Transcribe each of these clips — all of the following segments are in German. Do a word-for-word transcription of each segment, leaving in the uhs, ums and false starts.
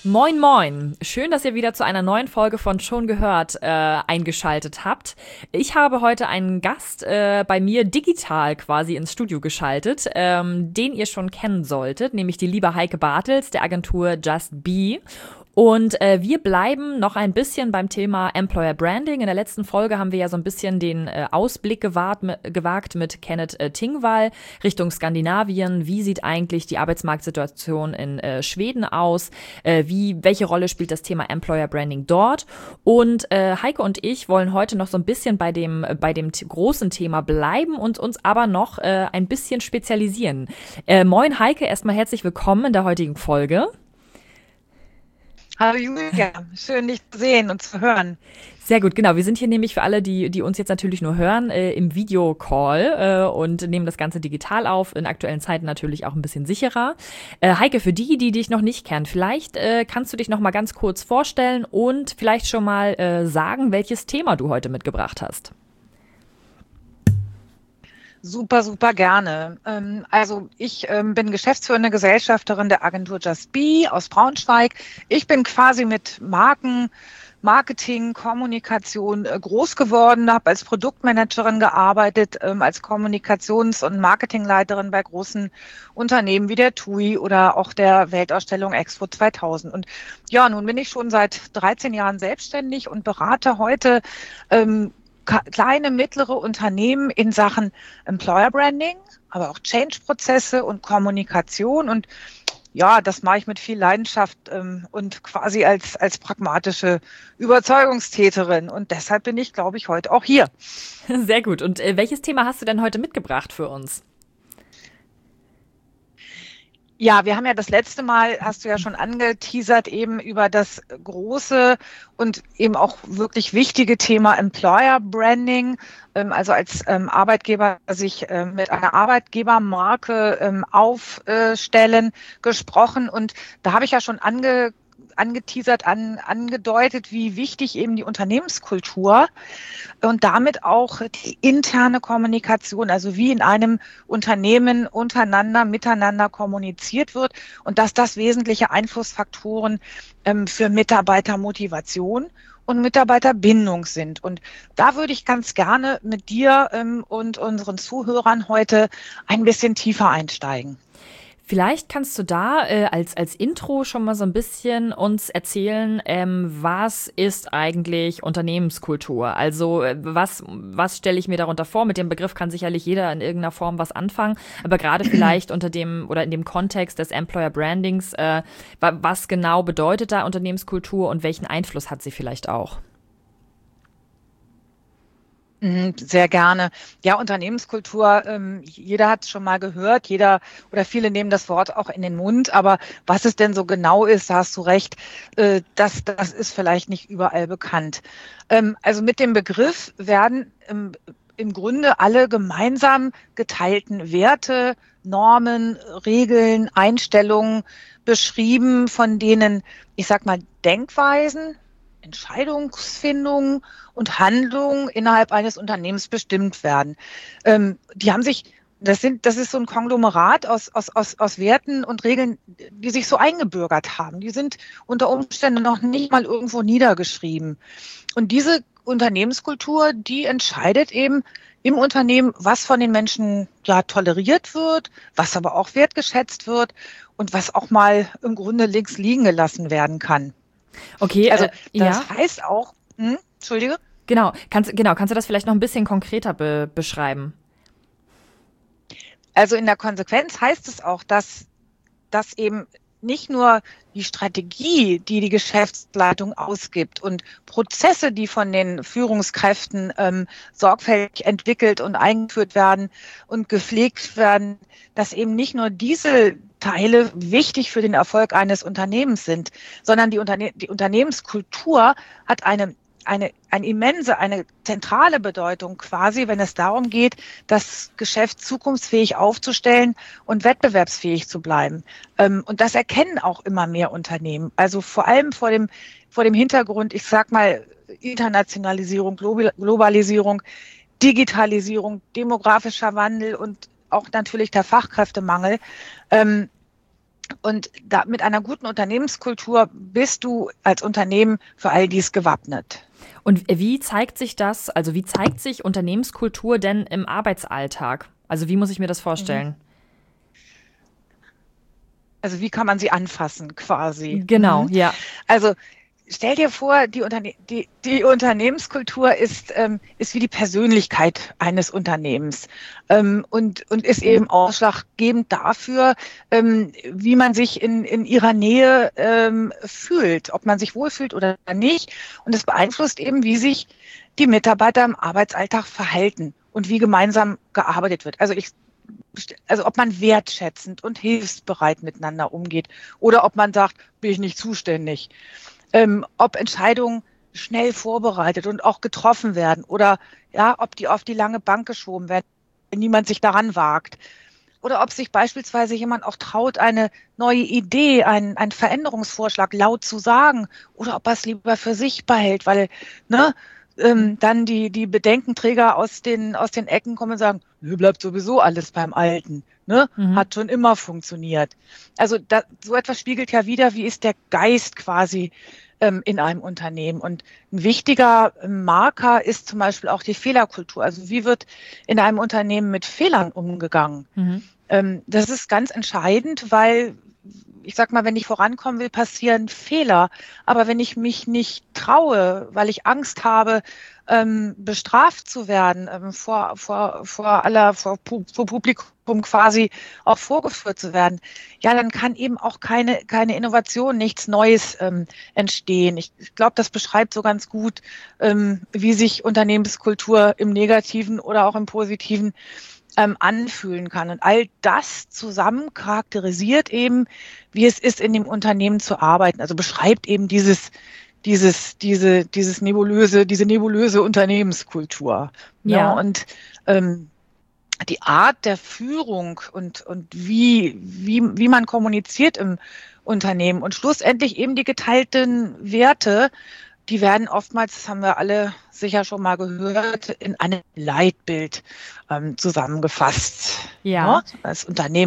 Moin moin, schön, dass ihr wieder zu einer neuen Folge von Schon gehört äh, eingeschaltet habt. Ich habe heute einen Gast äh, bei mir digital quasi ins Studio geschaltet, ähm, den ihr schon kennen solltet, nämlich die liebe Heike Bartels der Agentur Just Be. Und äh, wir bleiben noch ein bisschen beim Thema Employer Branding. In der letzten Folge haben wir ja so ein bisschen den äh, Ausblick gewagt, gewagt mit Kenneth äh, Tingvall Richtung Skandinavien. Wie sieht eigentlich die Arbeitsmarktsituation in äh, Schweden aus? Äh, wie, welche Rolle spielt das Thema Employer Branding dort? Und äh, Heike und ich wollen heute noch so ein bisschen bei dem, bei dem t- großen Thema bleiben und uns aber noch äh, ein bisschen spezialisieren. Äh, moin Heike, erstmal herzlich willkommen in der heutigen Folge. Hallo Julia, schön dich zu sehen und zu hören. Sehr gut, genau. Wir sind hier nämlich für alle, die, die uns jetzt natürlich nur hören, äh, im Videocall äh, und nehmen das Ganze digital auf. In aktuellen Zeiten natürlich auch ein bisschen sicherer. Äh, Heike, für die, die dich noch nicht kennen, vielleicht äh, kannst du dich noch mal ganz kurz vorstellen und vielleicht schon mal äh, sagen, welches Thema du heute mitgebracht hast. Super, super gerne. Ähm, also ich ähm, bin geschäftsführende Gesellschafterin der Agentur Just Be aus Braunschweig. Ich bin quasi mit Marken, Marketing, Kommunikation äh, groß geworden, habe als Produktmanagerin gearbeitet, ähm, als Kommunikations- und Marketingleiterin bei großen Unternehmen wie der T U I oder auch der Weltausstellung Expo zweitausend. Und ja, nun bin ich schon seit dreizehn Jahren selbstständig und berate heute ähm, kleine, mittlere Unternehmen in Sachen Employer Branding, aber auch Change-Prozesse und Kommunikation. Und ja, das mache ich mit viel Leidenschaft ähm, und quasi als, als pragmatische Überzeugungstäterin. Und deshalb bin ich, glaube ich, heute auch hier. Sehr gut. Und äh, welches Thema hast du denn heute mitgebracht für uns? Ja, wir haben ja das letzte Mal, hast du ja schon angeteasert, eben über das große und eben auch wirklich wichtige Thema Employer Branding, ähm, also als ähm, Arbeitgeber sich ähm, mit einer Arbeitgebermarke ähm, aufstellen, gesprochen. Und da habe ich ja schon ange angeteasert, an, angedeutet, wie wichtig eben die Unternehmenskultur und damit auch die interne Kommunikation, also wie in einem Unternehmen untereinander, miteinander kommuniziert wird und dass das wesentliche Einflussfaktoren ähm, für Mitarbeitermotivation und Mitarbeiterbindung sind. Und da würde ich ganz gerne mit dir ähm, und unseren Zuhörern heute ein bisschen tiefer einsteigen. Vielleicht kannst du da äh, als, als Intro schon mal so ein bisschen uns erzählen, ähm, was ist eigentlich Unternehmenskultur? Also äh, was, was stelle ich mir darunter vor? Mit dem Begriff kann sicherlich jeder in irgendeiner Form was anfangen, aber gerade vielleicht unter dem oder in dem Kontext des Employer Brandings, äh, was genau bedeutet da Unternehmenskultur und welchen Einfluss hat sie vielleicht auch? Sehr gerne. Ja, Unternehmenskultur, ähm, jeder hat es schon mal gehört, jeder oder viele nehmen das Wort auch in den Mund, aber was es denn so genau ist, da hast du recht, äh, das, das ist vielleicht nicht überall bekannt. Ähm, also mit dem Begriff werden ähm, im Grunde alle gemeinsam geteilten Werte, Normen, Regeln, Einstellungen beschrieben, von denen, ich sag mal, Denkweisen, Entscheidungsfindung und Handlung innerhalb eines Unternehmens bestimmt werden. Ähm, die haben sich, das sind, das ist so ein Konglomerat aus, aus, aus, aus Werten und Regeln, die sich so eingebürgert haben. Die sind unter Umständen noch nicht mal irgendwo niedergeschrieben. Und diese Unternehmenskultur, die entscheidet eben im Unternehmen, was von den Menschen ja toleriert wird, was aber auch wertgeschätzt wird und was auch mal im Grunde links liegen gelassen werden kann. Okay, Also äh, ja, das heißt auch, hm, Entschuldige? genau. Kannst, genau, kannst du das vielleicht noch ein bisschen konkreter be beschreiben? Also in der Konsequenz heißt es auch, dass, dass eben nicht nur die Strategie, die die Geschäftsleitung ausgibt und Prozesse, die von den Führungskräften ähm, sorgfältig entwickelt und eingeführt werden und gepflegt werden, dass eben nicht nur diese Teile wichtig für den Erfolg eines Unternehmens sind, sondern die, Unterne die Unternehmenskultur hat eine eine, eine immense, eine zentrale Bedeutung quasi, wenn es darum geht, das Geschäft zukunftsfähig aufzustellen und wettbewerbsfähig zu bleiben. Und das erkennen auch immer mehr Unternehmen. Also vor allem vor dem, vor dem Hintergrund, ich sag mal, Internationalisierung, Globalisierung, Digitalisierung, demografischer Wandel und auch natürlich der Fachkräftemangel. Und da, mit einer guten Unternehmenskultur bist du als Unternehmen für all dies gewappnet. Und wie zeigt sich das, also wie zeigt sich Unternehmenskultur denn im Arbeitsalltag? Also wie muss ich mir das vorstellen? Also wie kann man sie anfassen quasi? Genau, Mhm. ja. Also stell dir vor, die, Unterne die, die Unternehmenskultur ist, ähm, ist wie die Persönlichkeit eines Unternehmens ähm, und, und ist eben ausschlaggebend dafür, ähm, wie man sich in, in ihrer Nähe ähm, fühlt, ob man sich wohlfühlt oder nicht. Und es beeinflusst eben, wie sich die Mitarbeiter im Arbeitsalltag verhalten und wie gemeinsam gearbeitet wird. Also ich Also ob man wertschätzend und hilfsbereit miteinander umgeht oder ob man sagt, bin ich nicht zuständig. Ähm, ob Entscheidungen schnell vorbereitet und auch getroffen werden oder ja, ob die auf die lange Bank geschoben werden, wenn niemand sich daran wagt. Oder ob sich beispielsweise jemand auch traut, eine neue Idee, einen, einen Veränderungsvorschlag laut zu sagen oder ob er es lieber für sich behält, weil ne, ähm, dann die, die Bedenkenträger aus den, aus den Ecken kommen und sagen, nö, bleibt sowieso alles beim Alten. Ne? Mhm. Hat schon immer funktioniert. Also da, so etwas spiegelt ja wider, wie ist der Geist quasi ähm, in einem Unternehmen. Und ein wichtiger Marker ist zum Beispiel auch die Fehlerkultur. Also wie wird in einem Unternehmen mit Fehlern umgegangen? Mhm. Ähm, das ist ganz entscheidend, weil ich sag mal, wenn ich vorankommen will, passieren Fehler. Aber wenn ich mich nicht traue, weil ich Angst habe, ähm, bestraft zu werden, ähm, vor, vor, vor aller, vor, vor Publikum quasi auch vorgeführt zu werden, ja, dann kann eben auch keine, keine Innovation, nichts Neues ähm, entstehen. Ich, ich glaube, das beschreibt so ganz gut, ähm, wie sich Unternehmenskultur im Negativen oder auch im Positiven ähm, anfühlen kann. Und all das zusammen charakterisiert eben, wie es ist, in dem Unternehmen zu arbeiten. Also beschreibt eben dieses, dieses, diese, dieses nebulöse, diese nebulöse Unternehmenskultur. Ja. Ne? Und ähm, die Art der Führung und, und wie, wie, wie man kommuniziert im Unternehmen und schlussendlich eben die geteilten Werte, die werden oftmals, das haben wir alle sicher schon mal gehört, in einem Leitbild ähm, zusammengefasst. Ja. Ne? Das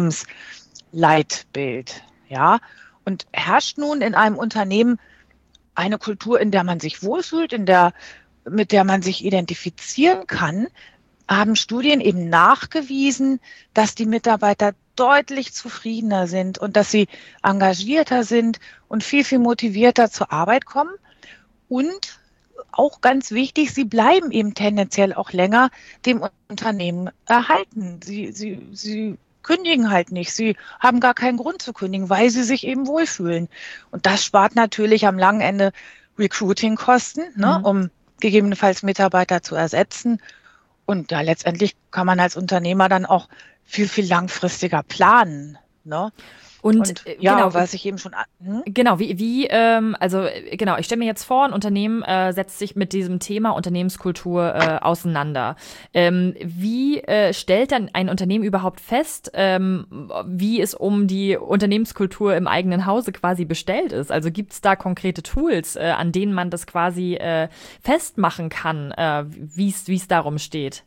Unternehmensleitbild. Ja. Und herrscht nun in einem Unternehmen eine Kultur, in der man sich wohlfühlt, in der, mit der man sich identifizieren kann, haben Studien eben nachgewiesen, dass die Mitarbeiter deutlich zufriedener sind und dass sie engagierter sind und viel, viel motivierter zur Arbeit kommen. Und auch ganz wichtig, sie bleiben eben tendenziell auch länger dem Unternehmen erhalten. Sie, sie, sie kündigen halt nicht. Sie haben gar keinen Grund zu kündigen, weil sie sich eben wohlfühlen. Und das spart natürlich am langen Ende Recruiting-Kosten, ne, Mhm. um gegebenenfalls Mitarbeiter zu ersetzen. Und ja, letztendlich kann man als Unternehmer dann auch viel, viel langfristiger planen. Ne? Und, Und äh, ja, genau, was ich eben schon... Hm? Genau, wie, wie ähm, also äh, genau, ich stelle mir jetzt vor, ein Unternehmen äh, setzt sich mit diesem Thema Unternehmenskultur äh, auseinander. Ähm, wie äh, stellt dann ein Unternehmen überhaupt fest, ähm, wie es um die Unternehmenskultur im eigenen Hause quasi bestellt ist? Also gibt es da konkrete Tools, äh, an denen man das quasi äh, festmachen kann, äh, wie es darum steht?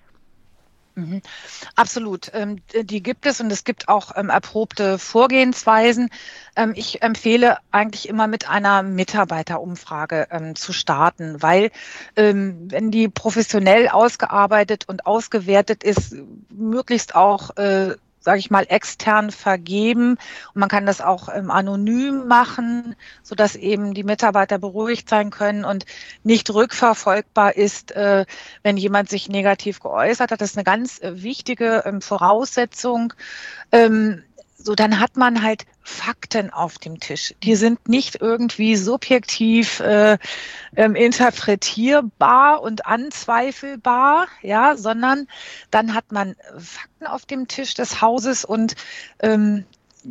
Mhm. Absolut. Ähm, die gibt es und es gibt auch ähm, erprobte Vorgehensweisen. Ähm, ich empfehle eigentlich immer mit einer Mitarbeiterumfrage ähm, zu starten, weil ähm, wenn die professionell ausgearbeitet und ausgewertet ist, möglichst auch äh, sage ich mal, extern vergeben. Und man kann das auch ähm, anonym machen, sodass eben die Mitarbeiter beruhigt sein können und nicht rückverfolgbar ist, äh, wenn jemand sich negativ geäußert hat. Das ist eine ganz äh, wichtige ähm, Voraussetzung. Ähm, so, dann hat man halt Fakten auf dem Tisch. Die sind nicht irgendwie subjektiv äh, ähm, interpretierbar und anzweifelbar, ja, sondern dann hat man Fakten auf dem Tisch des Hauses und ähm,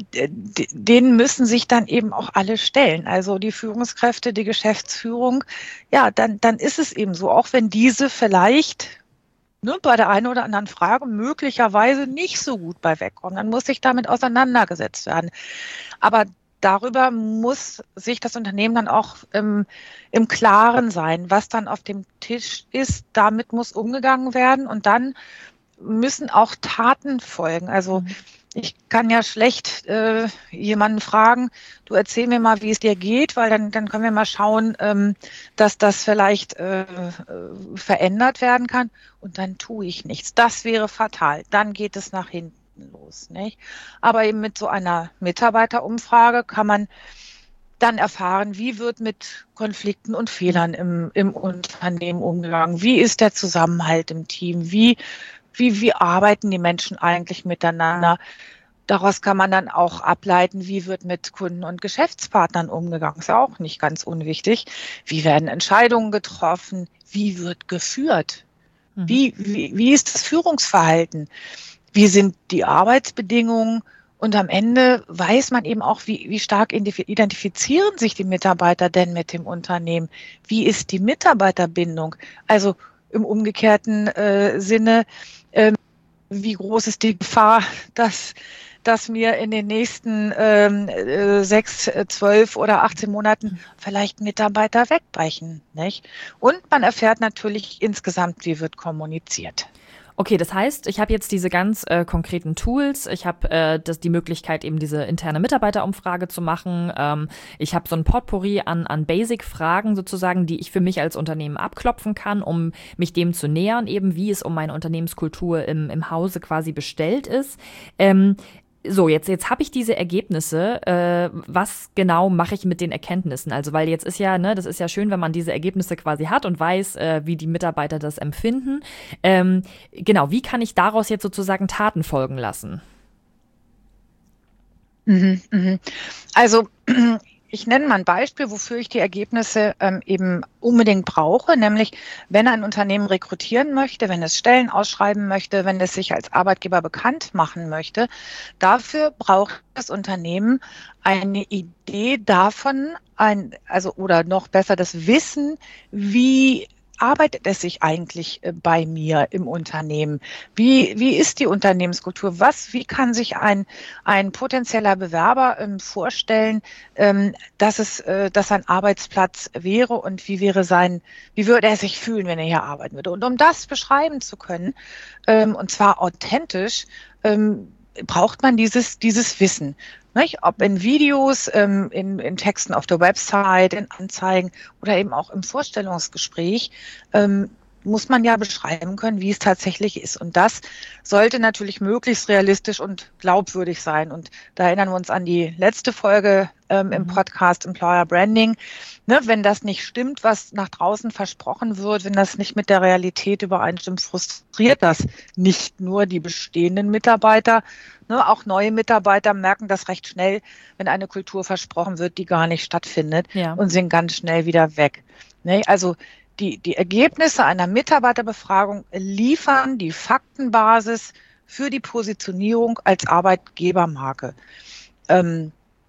denen müssen sich dann eben auch alle stellen. Also die Führungskräfte, die Geschäftsführung, ja, dann, dann ist es eben so, auch wenn diese vielleicht ne, bei der einen oder anderen Frage möglicherweise nicht so gut bei wegkommen. Dann muss sich damit auseinandergesetzt werden. Aber darüber muss sich das Unternehmen dann auch im, im Klaren sein, was dann auf dem Tisch ist. Damit muss umgegangen werden und dann müssen auch Taten folgen. Also ich kann ja schlecht äh, jemanden fragen, du erzähl mir mal, wie es dir geht, weil dann, dann können wir mal schauen, ähm, dass das vielleicht äh, äh, verändert werden kann und dann tue ich nichts. Das wäre fatal. Dann geht es nach hinten los, nicht? Aber eben mit so einer Mitarbeiterumfrage kann man dann erfahren, wie wird mit Konflikten und Fehlern im, im Unternehmen umgegangen, wie ist der Zusammenhalt im Team, wie, wie, wie arbeiten die Menschen eigentlich miteinander. Daraus kann man dann auch ableiten, wie wird mit Kunden und Geschäftspartnern umgegangen. Ist ja auch nicht ganz unwichtig. Wie werden Entscheidungen getroffen? Wie wird geführt? Mhm. Wie, wie, wie ist das Führungsverhalten? Wie sind die Arbeitsbedingungen? Und am Ende weiß man eben auch, wie, wie stark identifizieren sich die Mitarbeiter denn mit dem Unternehmen? Wie ist die Mitarbeiterbindung? Also im umgekehrten äh, Sinne, ähm, wie groß ist die Gefahr, dass, dass mir in den nächsten ähm, äh, sechs, zwölf oder achtzehn Monaten vielleicht Mitarbeiter wegbrechen, nicht? Und man erfährt natürlich insgesamt, wie wird kommuniziert. Okay, das heißt, ich habe jetzt diese ganz äh, konkreten Tools. Ich habe äh, das, die Möglichkeit, eben diese interne Mitarbeiterumfrage zu machen. Ähm, ich habe so ein Potpourri an, an Basic-Fragen sozusagen, die ich für mich als Unternehmen abklopfen kann, um mich dem zu nähern, eben wie es um meine Unternehmenskultur im, im Hause quasi bestellt ist. Ähm, So, jetzt, jetzt habe ich diese Ergebnisse. Äh, was genau mache ich mit den Erkenntnissen? Also, weil jetzt ist ja, ne, das ist ja schön, wenn man diese Ergebnisse quasi hat und weiß, äh, wie die Mitarbeiter das empfinden. Ähm, genau, wie kann ich daraus jetzt sozusagen Taten folgen lassen? Mhm, mhm. Also ich nenne mal ein Beispiel, wofür ich die Ergebnisse ähm, eben unbedingt brauche, nämlich wenn ein Unternehmen rekrutieren möchte, wenn es Stellen ausschreiben möchte, wenn es sich als Arbeitgeber bekannt machen möchte, dafür braucht das Unternehmen eine Idee davon, ein, also oder noch besser das Wissen, wie arbeitet es sich eigentlich äh, bei mir im Unternehmen? Wie, wie ist die Unternehmenskultur? Was, wie kann sich ein, ein potenzieller Bewerber ähm, vorstellen, ähm, dass es, äh, dass ein Arbeitsplatz wäre und wie wäre sein, wie würde er sich fühlen, wenn er hier arbeiten würde? Und um das beschreiben zu können, ähm, und zwar authentisch, ähm, braucht man dieses, dieses Wissen. Nicht? Ob in Videos, ähm, in, in Texten auf der Website, in Anzeigen oder eben auch im Vorstellungsgespräch, ähm, muss man ja beschreiben können, wie es tatsächlich ist. Und das sollte natürlich möglichst realistisch und glaubwürdig sein. Und da erinnern wir uns an die letzte Folge ähm, im Mhm. Podcast Employer Branding. Ne, wenn das nicht stimmt, was nach draußen versprochen wird, wenn das nicht mit der Realität übereinstimmt, frustriert das nicht nur die bestehenden Mitarbeiter. Ne, auch neue Mitarbeiter merken das recht schnell, wenn eine Kultur versprochen wird, die gar nicht stattfindet Ja. und sind ganz schnell wieder weg. Ne, also die, die Ergebnisse einer Mitarbeiterbefragung liefern die Faktenbasis für die Positionierung als Arbeitgebermarke. Ähm,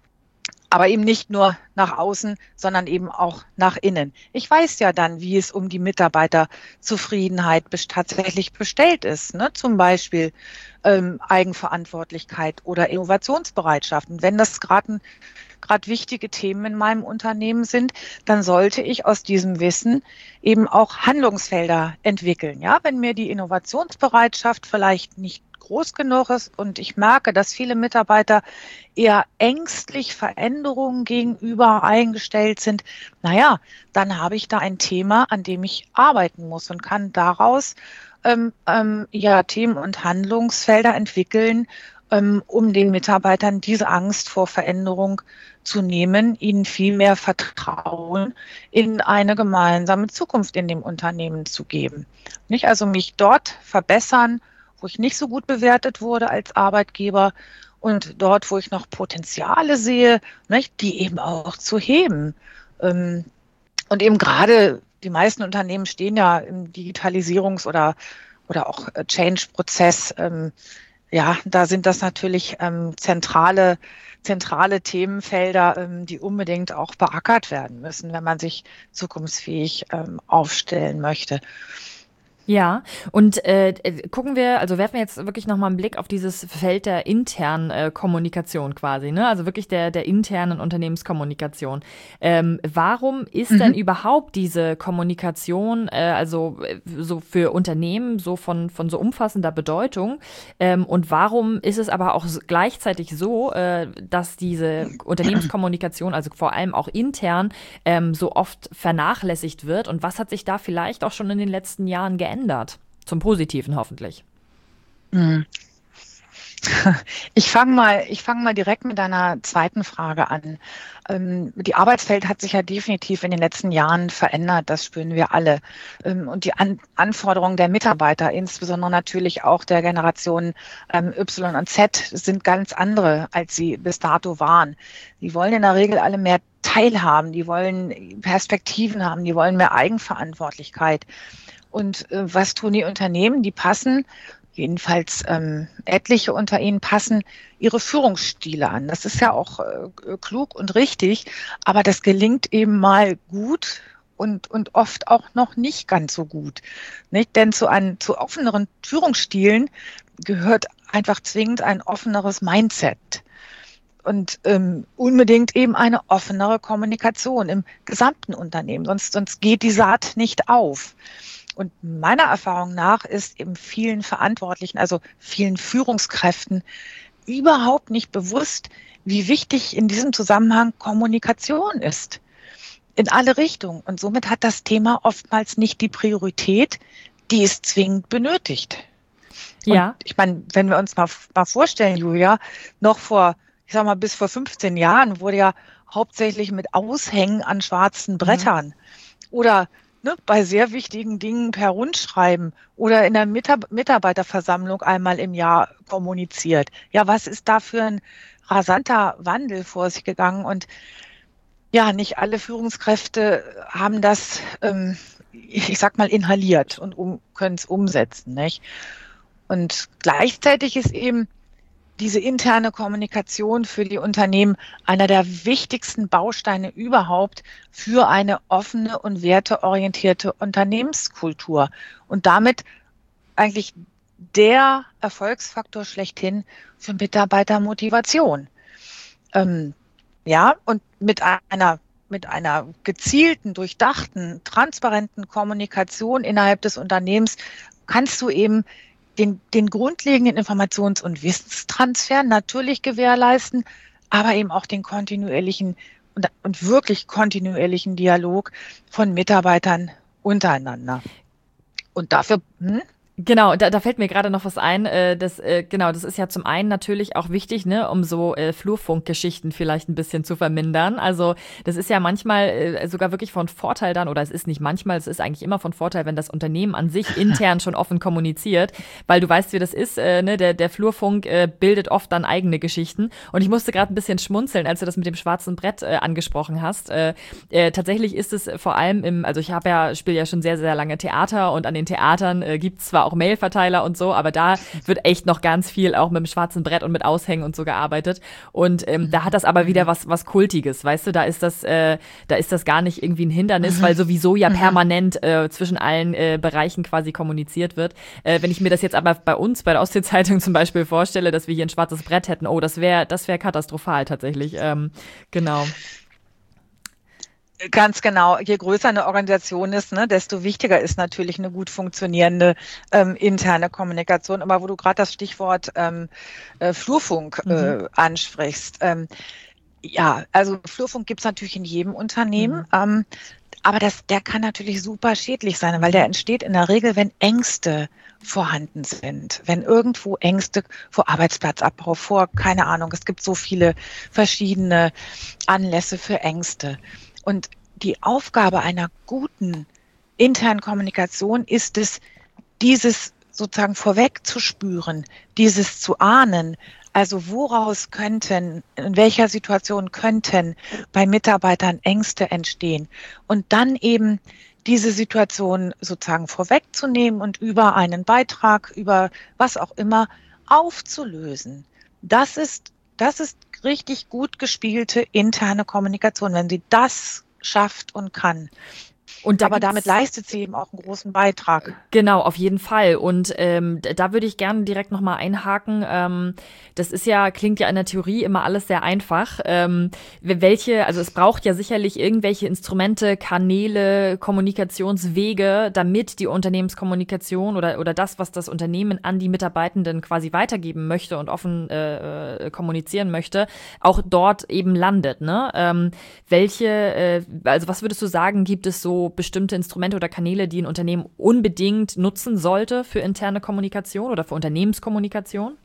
aber eben nicht nur nach außen, sondern eben auch nach innen. Ich weiß ja dann, wie es um die Mitarbeiterzufriedenheit bes- tatsächlich bestellt ist. Ne? Zum Beispiel ähm, Eigenverantwortlichkeit oder Innovationsbereitschaft. Und wenn das gerade gerade wichtige Themen in meinem Unternehmen sind, dann sollte ich aus diesem Wissen eben auch Handlungsfelder entwickeln. Ja, wenn mir die Innovationsbereitschaft vielleicht nicht groß genug ist und ich merke, dass viele Mitarbeiter eher ängstlich Veränderungen gegenüber eingestellt sind, naja, dann habe ich da ein Thema, an dem ich arbeiten muss und kann daraus ähm, ähm, ja Themen und Handlungsfelder entwickeln, ähm, um den Mitarbeitern diese Angst vor Veränderung zu nehmen, ihnen viel mehr Vertrauen in eine gemeinsame Zukunft in dem Unternehmen zu geben. Nicht also mich dort verbessern, wo ich nicht so gut bewertet wurde als Arbeitgeber und dort, wo ich noch Potenziale sehe, nicht, die eben auch zu heben. Ähm, und eben gerade die meisten Unternehmen stehen ja im Digitalisierungs- oder, oder auch äh, Change-Prozess. Ähm, ja, da sind das natürlich ähm, zentrale, zentrale Themenfelder, ähm, die unbedingt auch beackert werden müssen, wenn man sich zukunftsfähig ähm, aufstellen möchte. Ja, und äh, äh, gucken wir, also werfen wir jetzt wirklich nochmal einen Blick auf dieses Feld der internen äh, Kommunikation quasi, ne? Also wirklich der, der internen Unternehmenskommunikation. Ähm, warum ist denn Mhm. überhaupt diese Kommunikation, äh, also äh, so für Unternehmen so von, von so umfassender Bedeutung? Ähm, und warum ist es aber auch s- gleichzeitig so, äh, dass diese Unternehmenskommunikation, also vor allem auch intern, ähm, so oft vernachlässigt wird? Und was hat sich da vielleicht auch schon in den letzten Jahren geändert? Zum Positiven hoffentlich. Mhm. Ich fange mal, ich fange mal direkt mit deiner zweiten Frage an. Ähm, die Arbeitswelt hat sich ja definitiv in den letzten Jahren verändert, das spüren wir alle. Ähm, und die An Anforderungen der Mitarbeiter, insbesondere natürlich auch der Generation ähm, Y und Z, sind ganz andere, als sie bis dato waren. Die wollen in der Regel alle mehr teilhaben, die wollen Perspektiven haben, die wollen mehr Eigenverantwortlichkeit. Und äh, was tun die Unternehmen? Die passen, jedenfalls ähm, etliche unter ihnen passen, ihre Führungsstile an. Das ist ja auch äh, klug und richtig, aber das gelingt eben mal gut und, und oft auch noch nicht ganz so gut. Nicht? Denn zu, einem, zu offeneren Führungsstilen gehört einfach zwingend ein offeneres Mindset und ähm, unbedingt eben eine offenere Kommunikation im gesamten Unternehmen. Sonst, sonst geht die Saat nicht auf. Und meiner Erfahrung nach ist eben vielen Verantwortlichen, also vielen Führungskräften, überhaupt nicht bewusst, wie wichtig in diesem Zusammenhang Kommunikation ist. In alle Richtungen. Und somit hat das Thema oftmals nicht die Priorität, die es zwingend benötigt. Und Ja. ich meine, wenn wir uns mal, mal vorstellen, Julia, noch vor, ich sag mal, bis vor fünfzehn Jahren wurde ja hauptsächlich mit Aushängen an schwarzen Mhm. Brettern oder ne, bei sehr wichtigen Dingen per Rundschreiben oder in der Mitab Mitarbeiterversammlung einmal im Jahr kommuniziert. Ja, was ist da für ein rasanter Wandel vor sich gegangen? Und ja, nicht alle Führungskräfte haben das, ähm, ich sag mal, inhaliert und um, können es umsetzen, nicht? Und gleichzeitig ist eben diese interne Kommunikation für die Unternehmen einer der wichtigsten Bausteine überhaupt für eine offene und werteorientierte Unternehmenskultur und damit eigentlich der Erfolgsfaktor schlechthin für Mitarbeitermotivation. Ähm, ja, und mit einer mit einer gezielten, durchdachten, transparenten Kommunikation innerhalb des Unternehmens kannst du eben den, den grundlegenden Informations- und Wissenstransfer natürlich gewährleisten, aber eben auch den kontinuierlichen und, und wirklich kontinuierlichen Dialog von Mitarbeitern untereinander. Und dafür, hm? Genau, da, da fällt mir gerade noch was ein. Äh, das, äh, genau, das ist ja zum einen natürlich auch wichtig, ne, um so äh, Flurfunkgeschichten vielleicht ein bisschen zu vermindern. Also das ist ja manchmal äh, sogar wirklich von Vorteil dann, oder es ist nicht manchmal, es ist eigentlich immer von Vorteil, wenn das Unternehmen an sich intern schon offen kommuniziert, weil du weißt, wie das ist. Äh, ne, der, der Flurfunk äh, bildet oft dann eigene Geschichten. Und ich musste gerade ein bisschen schmunzeln, als du das mit dem schwarzen Brett äh, angesprochen hast. Äh, äh, tatsächlich ist es vor allem im, also ich habe ja, spiele ja schon sehr, sehr lange Theater und an den Theatern äh, gibt es zwar auch Mailverteiler und so, aber da wird echt noch ganz viel auch mit dem schwarzen Brett und mit Aushängen und so gearbeitet. Und ähm, da hat das aber wieder Mhm. was was Kultiges, weißt du, da ist das äh, da ist das gar nicht irgendwie ein Hindernis, Mhm. weil sowieso ja Mhm. permanent äh, zwischen allen äh, Bereichen quasi kommuniziert wird. Äh, wenn ich mir das jetzt aber bei uns, bei der Ostsee-Zeitung zum Beispiel vorstelle, dass wir hier ein schwarzes Brett hätten, oh, das wäre das wäre katastrophal tatsächlich. Ähm, genau. Ganz genau. Je größer eine Organisation ist, ne, desto wichtiger ist natürlich eine gut funktionierende ähm, interne Kommunikation. Aber wo du gerade das Stichwort ähm, äh, Flurfunk Mhm. äh, ansprichst, ähm, ja, also Flurfunk gibt es natürlich in jedem Unternehmen, Mhm. ähm, aber das, der kann natürlich super schädlich sein, weil der Mhm. entsteht in der Regel, wenn Ängste vorhanden sind, wenn irgendwo Ängste vor Arbeitsplatzabbau, vor, keine Ahnung, es gibt so viele verschiedene Anlässe für Ängste. Und die Aufgabe einer guten internen Kommunikation ist es, dieses sozusagen vorweg zu spüren, dieses zu ahnen. Also woraus könnten, in welcher Situation könnten bei Mitarbeitern Ängste entstehen und dann eben diese Situation sozusagen vorwegzunehmen und über einen Beitrag, über was auch immer aufzulösen. Das ist, das ist richtig gut gespielte interne Kommunikation, wenn sie das schafft und kann. Und da Aber damit gibt's leistet sie eben auch einen großen Beitrag. Genau, auf jeden Fall. Und ähm, d- da würde ich gerne direkt nochmal einhaken. Ähm, das ist ja, klingt ja in der Theorie immer alles sehr einfach. Ähm, w- welche, also es braucht ja sicherlich irgendwelche Instrumente, Kanäle, Kommunikationswege, damit die Unternehmenskommunikation oder, oder das, was das Unternehmen an die Mitarbeitenden quasi weitergeben möchte und offen äh, äh, kommunizieren möchte, auch dort eben landet, ne? Ähm, welche, äh, also was würdest du sagen, gibt es so bestimmte Instrumente oder Kanäle, die ein Unternehmen unbedingt nutzen sollte für interne Kommunikation oder für Unternehmenskommunikation?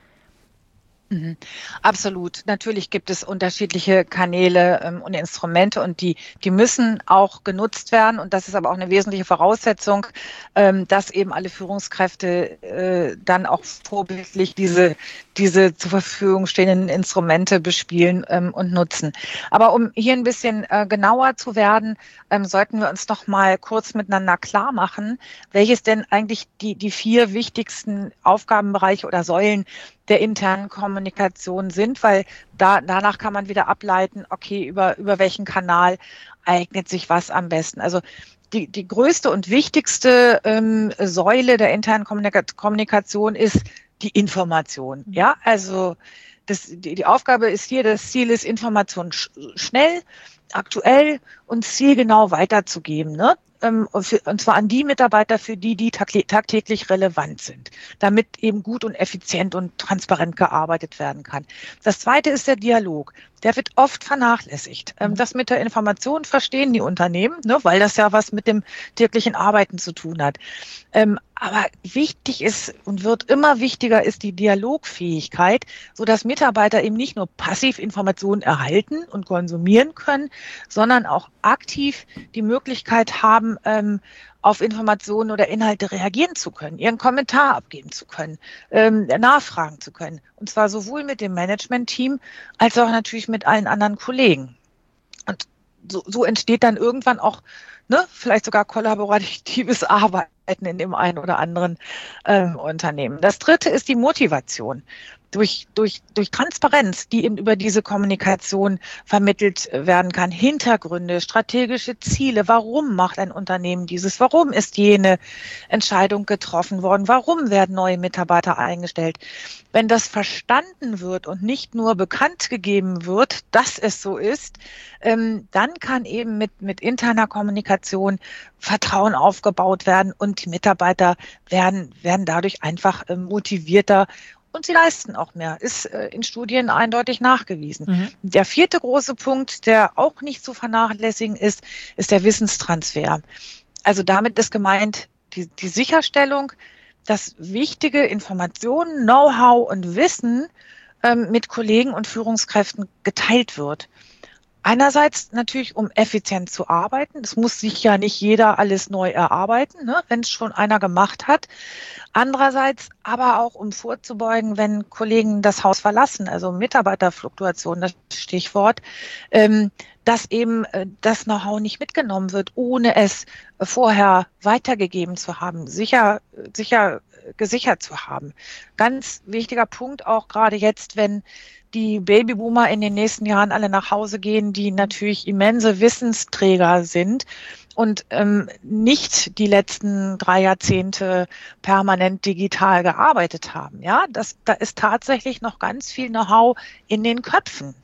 Mhm. Absolut. Natürlich gibt es unterschiedliche Kanäle ähm, und Instrumente und die, die müssen auch genutzt werden. Und das ist aber auch eine wesentliche Voraussetzung, ähm, dass eben alle Führungskräfte äh, dann auch vorbildlich diese, diese zur Verfügung stehenden Instrumente bespielen ähm, und nutzen. Aber um hier ein bisschen äh, genauer zu werden, ähm, sollten wir uns noch mal kurz miteinander klar machen, welches denn eigentlich die, die vier wichtigsten Aufgabenbereiche oder Säulen der internen Kommunikation sind, weil da, danach kann man wieder ableiten, okay, über, über welchen Kanal eignet sich was am besten. Also die, die größte und wichtigste ähm, Säule der internen Kommunika Kommunikation ist die Information. Ja, also das, die, die Aufgabe ist hier, das Ziel ist, Information sch schnell, aktuell und zielgenau weiterzugeben. Ne? Ähm, und, für, und zwar an die Mitarbeiter, für die die tagtäglich relevant sind, damit eben gut und effizient und transparent gearbeitet werden kann. Das zweite ist der Dialog. Der wird oft vernachlässigt. Ähm, das mit der Information verstehen die Unternehmen, ne, weil das ja was mit dem täglichen Arbeiten zu tun hat. Ähm, aber wichtig ist und wird immer wichtiger ist die Dialogfähigkeit, so dass Mitarbeiter eben nicht nur passiv Informationen erhalten und konsumieren können, sondern auch aktiv die Möglichkeit haben, ähm, auf Informationen oder Inhalte reagieren zu können, ihren Kommentar abgeben zu können, ähm, nachfragen zu können. Und zwar sowohl mit dem Management-Team als auch natürlich mit allen anderen Kollegen. Und so, so entsteht dann irgendwann auch, ne, vielleicht sogar kollaboratives Arbeiten in dem einen oder anderen ähm, Unternehmen. Das dritte ist die Motivation. Durch, durch, durch Transparenz, die eben über diese Kommunikation vermittelt werden kann, Hintergründe, strategische Ziele, warum macht ein Unternehmen dieses, warum ist jene Entscheidung getroffen worden, warum werden neue Mitarbeiter eingestellt. Wenn das verstanden wird und nicht nur bekannt gegeben wird, dass es so ist, ähm, dann kann eben mit, mit interner Kommunikation Vertrauen aufgebaut werden und die Mitarbeiter werden, werden dadurch einfach äh, motivierter und sie leisten auch mehr. Ist äh, in Studien eindeutig nachgewiesen. Mhm. Der vierte große Punkt, der auch nicht zu vernachlässigen ist, ist der Wissenstransfer. Also damit ist gemeint die, die Sicherstellung, dass wichtige Informationen, Know-how und Wissen ähm, mit Kollegen und Führungskräften geteilt wird. Einerseits natürlich, um effizient zu arbeiten. Es muss sich ja nicht jeder alles neu erarbeiten, ne, wenn es schon einer gemacht hat. Andererseits aber auch, um vorzubeugen, wenn Kollegen das Haus verlassen, also Mitarbeiterfluktuation, das Stichwort, ähm, dass eben äh, das Know-how nicht mitgenommen wird, ohne es vorher weitergegeben zu haben, sicher, sicher gesichert zu haben. Ganz wichtiger Punkt auch gerade jetzt, wenn die Babyboomer in den nächsten Jahren alle nach Hause gehen, die natürlich immense Wissensträger sind und ähm, nicht die letzten drei Jahrzehnte permanent digital gearbeitet haben. Ja, das, da ist tatsächlich noch ganz viel Know-how in den Köpfen.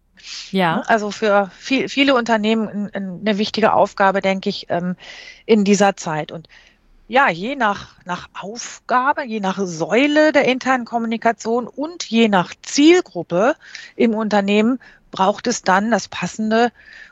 Ja. Also für viel, viele Unternehmen eine wichtige Aufgabe, denke ich, ähm, in dieser Zeit. Und ja, je nach, nach Aufgabe, je nach Säule der internen Kommunikation und je nach Zielgruppe im Unternehmen braucht es dann das passende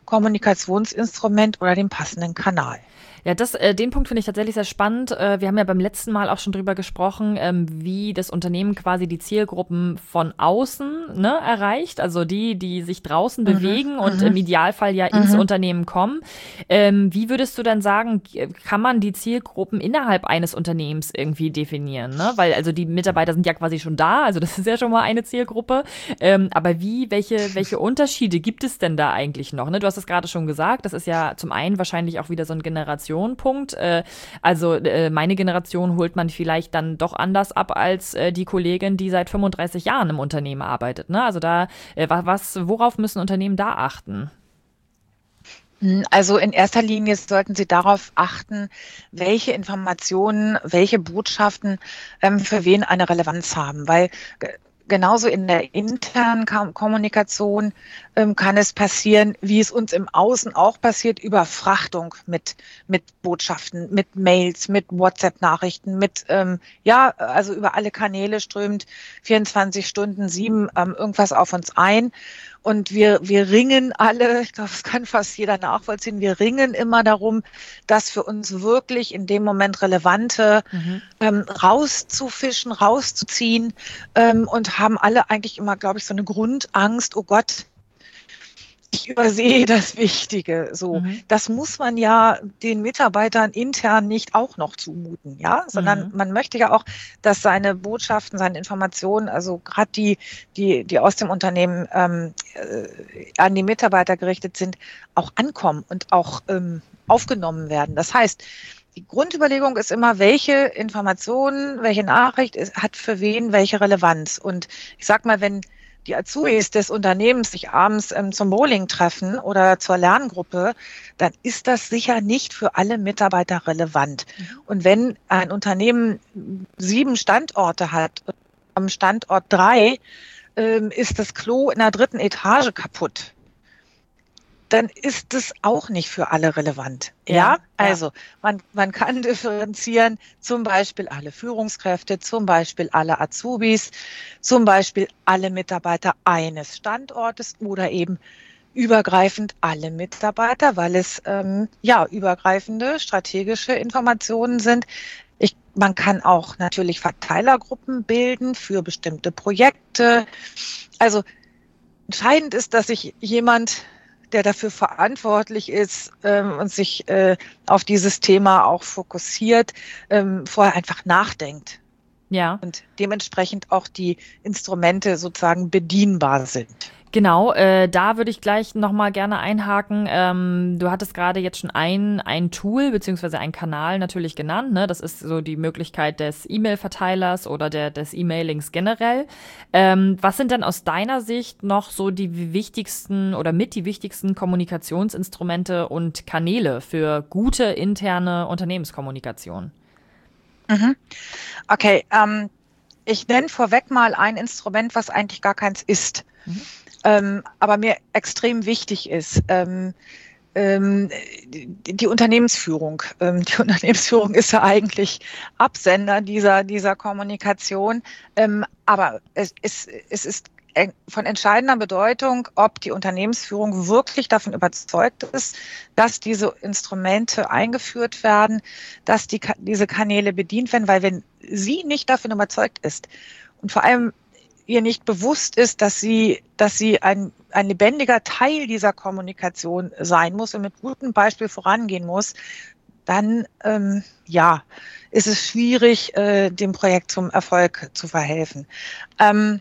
Kommunikationsinstrument oder den passenden Kanal. Ja, das, äh, den Punkt finde ich tatsächlich sehr spannend. Äh, wir haben ja beim letzten Mal auch schon drüber gesprochen, ähm, wie das Unternehmen quasi die Zielgruppen von außen, ne, erreicht. Also die, die sich draußen Mhm, bewegen und mhm, im Idealfall ja ins mhm. Unternehmen kommen. Ähm, wie würdest du dann sagen, kann man die Zielgruppen innerhalb eines Unternehmens irgendwie definieren? Ne? Weil also die Mitarbeiter sind ja quasi schon da, also das ist ja schon mal eine Zielgruppe. Ähm, aber wie, welche, welche Unterschiede gibt es denn da eigentlich noch? Ne? Du hast es gerade schon gesagt, das ist ja zum einen wahrscheinlich auch wieder so ein Generation Punkt. Äh, also äh, meine Generation holt man vielleicht dann doch anders ab als äh, die Kollegin, die seit fünfunddreißig Jahren im Unternehmen arbeitet. Ne? Also da, äh, was, worauf müssen Unternehmen da achten? Also in erster Linie sollten Sie darauf achten, welche Informationen, welche Botschaften ähm, für wen eine Relevanz haben, weil ge- genauso in der internen Kom- Kommunikation ähm, kann es passieren, wie es uns im Außen auch passiert, Überfrachtung mit mit Botschaften, mit Mails, mit WhatsApp-Nachrichten, mit ähm, ja, also über alle Kanäle strömt vierundzwanzig Stunden sieben ähm, irgendwas auf uns ein. Und wir, wir ringen alle, ich glaube, das kann fast jeder nachvollziehen, wir ringen immer darum, das für uns wirklich in dem Moment Relevante Mhm. ähm, rauszufischen, rauszuziehen ähm, und haben alle eigentlich immer, glaube ich, so eine Grundangst, oh Gott, ich übersehe das Wichtige. So, Mhm. das muss man ja den Mitarbeitern intern nicht auch noch zumuten, ja, sondern Mhm. man möchte ja auch, dass seine Botschaften, seine Informationen, also gerade die, die, die aus dem Unternehmen ähm, äh, an die Mitarbeiter gerichtet sind, auch ankommen und auch ähm, aufgenommen werden. Das heißt, die Grundüberlegung ist immer, welche Informationen, welche Nachricht ist, hat für wen welche Relevanz. Und ich sag mal, wenn die Azubis des Unternehmens sich abends ähm, zum Bowling treffen oder zur Lerngruppe, dann ist das sicher nicht für alle Mitarbeiter relevant. Mhm. Und wenn ein Unternehmen sieben Standorte hat, am Standort drei ähm, ist das Klo in der dritten Etage kaputt, dann ist es auch nicht für alle relevant. Ja, Ja, ja. also man, man kann differenzieren, zum Beispiel alle Führungskräfte, zum Beispiel alle Azubis, zum Beispiel alle Mitarbeiter eines Standortes oder eben übergreifend alle Mitarbeiter, weil es ähm, ja übergreifende strategische Informationen sind. Ich, man kann auch natürlich Verteilergruppen bilden für bestimmte Projekte. Also entscheidend ist, dass sich jemand, der dafür verantwortlich ist ähm, und sich äh, auf dieses Thema auch fokussiert, ähm, vorher einfach nachdenkt Ja. und dementsprechend auch die Instrumente sozusagen bedienbar sind. Genau, äh, da würde ich gleich nochmal gerne einhaken. Ähm, du hattest gerade jetzt schon ein, ein Tool beziehungsweise einen Kanal natürlich genannt. Ne? Das ist so die Möglichkeit des E-Mail-Verteilers oder der, des E-Mailings generell. Ähm, was sind denn aus deiner Sicht noch so die wichtigsten oder mit die wichtigsten Kommunikationsinstrumente und Kanäle für gute interne Unternehmenskommunikation? Mhm. Okay, ähm, ich nenne vorweg mal ein Instrument, was eigentlich gar keins ist, Mhm. ähm, aber mir extrem wichtig ist. Ähm, ähm, die, die Unternehmensführung. Ähm, die Unternehmensführung ist ja eigentlich Absender dieser, dieser Kommunikation. Ähm, aber es, es, es ist von entscheidender Bedeutung, ob die Unternehmensführung wirklich davon überzeugt ist, dass diese Instrumente eingeführt werden, dass die, diese Kanäle bedient werden, weil wenn sie nicht davon überzeugt ist und vor allem ihr nicht bewusst ist, dass sie, dass sie ein, ein lebendiger Teil dieser Kommunikation sein muss und mit gutem Beispiel vorangehen muss, dann ähm, ja, ist es schwierig, äh, dem Projekt zum Erfolg zu verhelfen. Ähm,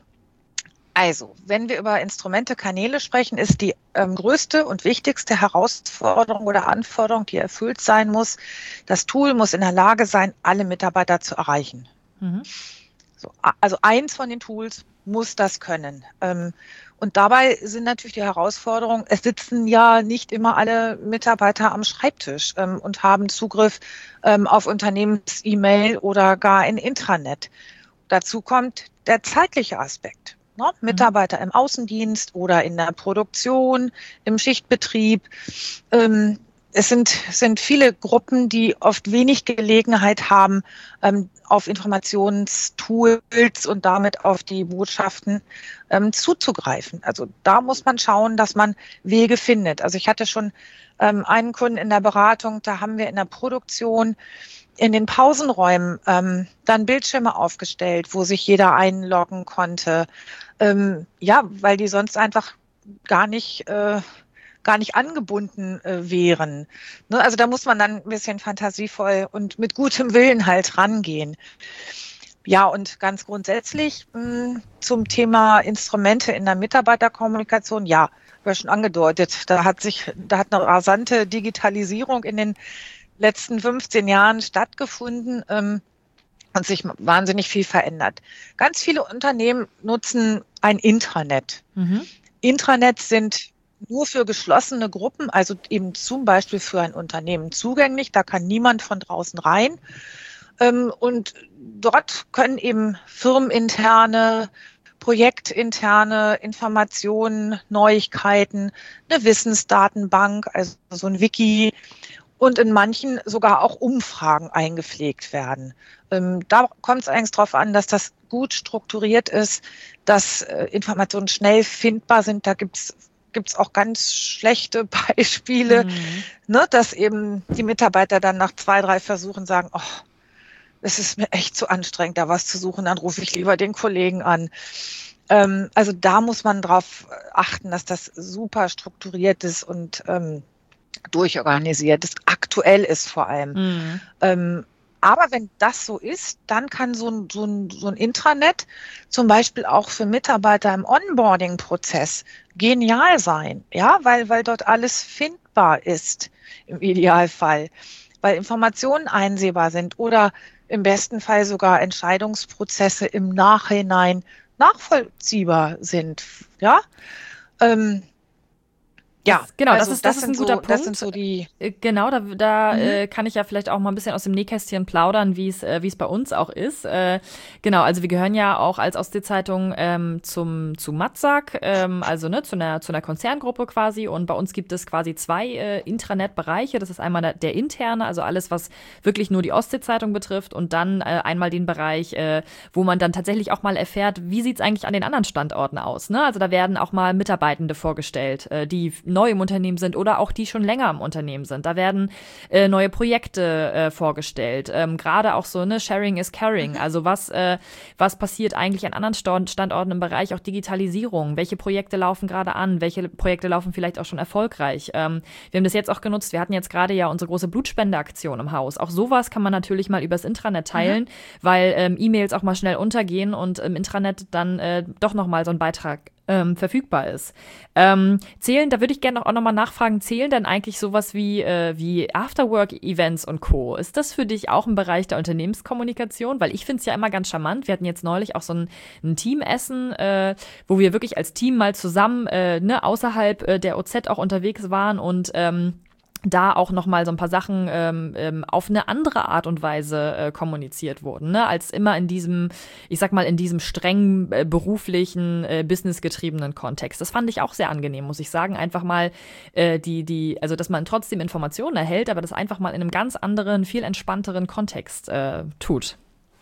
also, wenn wir über Instrumente, Kanäle sprechen, ist die ähm, größte und wichtigste Herausforderung oder Anforderung, die erfüllt sein muss, das Tool muss in der Lage sein, alle Mitarbeiter zu erreichen. Mhm. So, also eins von den Tools muss das können. Ähm, und dabei sind natürlich die Herausforderungen, es sitzen ja nicht immer alle Mitarbeiter am Schreibtisch ähm, und haben Zugriff ähm, auf Unternehmens-E-Mail oder gar ein Intranet. Dazu kommt der zeitliche Aspekt. Ne? Mhm. Mitarbeiter im Außendienst oder in der Produktion, im Schichtbetrieb. Ähm, es sind, sind viele Gruppen, die oft wenig Gelegenheit haben, ähm, auf Informationstools und damit auf die Botschaften ähm, zuzugreifen. Also da muss man schauen, dass man Wege findet. Also ich hatte schon ähm, einen Kunden in der Beratung, da haben wir in der Produktion in den Pausenräumen ähm, dann Bildschirme aufgestellt, wo sich jeder einloggen konnte. Ähm, ja, weil die sonst einfach gar nicht, äh, gar nicht angebunden äh, wären. Ne? Also da muss man dann ein bisschen fantasievoll und mit gutem Willen halt rangehen. Ja, und ganz grundsätzlich mh, zum Thema Instrumente in der Mitarbeiterkommunikation, ja, habe ja schon angedeutet, da hat sich, da hat eine rasante Digitalisierung in den letzten fünfzehn Jahren stattgefunden ähm, und sich wahnsinnig viel verändert. Ganz viele Unternehmen nutzen ein Intranet. Mhm. Intranets sind nur für geschlossene Gruppen, also eben zum Beispiel für ein Unternehmen zugänglich. Da kann niemand von draußen rein. Ähm, und dort können eben firmeninterne, projektinterne Informationen, Neuigkeiten, eine Wissensdatenbank, also so ein Wiki, und in manchen sogar auch Umfragen eingepflegt werden. Ähm, da kommt es eigentlich darauf an, dass das gut strukturiert ist, dass äh, Informationen schnell findbar sind. Da gibt's gibt's auch ganz schlechte Beispiele, Mhm. ne, dass eben die Mitarbeiter dann nach zwei, drei Versuchen sagen, oh, es ist mir echt zu anstrengend, da was zu suchen, dann rufe ich lieber den Kollegen an. Ähm, also da muss man drauf achten, dass das super strukturiert ist und ähm, durchorganisiert ist, aktuell ist vor allem. Mhm. Ähm, aber wenn das so ist, dann kann so ein, so ein, so ein Intranet zum Beispiel auch für Mitarbeiter im Onboarding-Prozess genial sein, ja, weil, weil dort alles findbar ist im Idealfall, weil Informationen einsehbar sind oder im besten Fall sogar Entscheidungsprozesse im Nachhinein nachvollziehbar sind, ja. Ähm, ja, Das, genau, das also ist, das das ist ein sind guter so, das sind Punkt. so die. Äh, Genau, da, da Mhm. äh, kann ich ja vielleicht auch mal ein bisschen aus dem Nähkästchen plaudern, wie es äh, wie es bei uns auch ist. Äh, genau, also wir gehören ja auch als Ostsee-Zeitung ähm, zum zu Matzak, ähm, also ne, zu einer zu einer Konzerngruppe quasi. Und bei uns gibt es quasi zwei äh, Intranet-Bereiche. Das ist einmal der, der interne, also alles, was wirklich nur die Ostsee-Zeitung betrifft, und dann äh, einmal den Bereich, äh, wo man dann tatsächlich auch mal erfährt, wie sieht's eigentlich an den anderen Standorten aus. Ne? Also da werden auch mal Mitarbeitende vorgestellt, äh, die neu im Unternehmen sind oder auch die schon länger im Unternehmen sind. Da werden äh, neue Projekte äh, vorgestellt. Ähm, Gerade auch so, ne, Sharing is Caring. Also was, äh, was passiert eigentlich an anderen Stand Standorten im Bereich auch Digitalisierung? Welche Projekte laufen gerade an? Welche Projekte laufen vielleicht auch schon erfolgreich? Ähm, wir haben das jetzt auch genutzt. Wir hatten jetzt gerade ja unsere große Blutspendeaktion im Haus. Auch sowas kann man natürlich mal übers Intranet Mhm. teilen, weil ähm, E-Mails auch mal schnell untergehen und im Intranet dann äh, doch noch mal so ein Beitrag ähm, verfügbar ist. Ähm, zählen, da würde ich gerne auch nochmal nachfragen, zählen denn eigentlich sowas wie, äh, wie Afterwork-Events und Co.? Ist das für dich auch ein Bereich der Unternehmenskommunikation? Weil ich finde es ja immer ganz charmant. Wir hatten jetzt neulich auch so ein, ein Teamessen, äh, wo wir wirklich als Team mal zusammen äh, ne, außerhalb äh, der O Z auch unterwegs waren und ähm, da auch noch mal so ein paar Sachen ähm, ähm, auf eine andere Art und Weise äh, kommuniziert wurden, ne? Als immer in diesem, ich sag mal, in diesem streng äh, beruflichen, äh, businessgetriebenen Kontext. Das fand ich auch sehr angenehm, muss ich sagen. Einfach mal äh, die, die, also dass man trotzdem Informationen erhält, aber das einfach mal in einem ganz anderen, viel entspannteren Kontext äh, tut.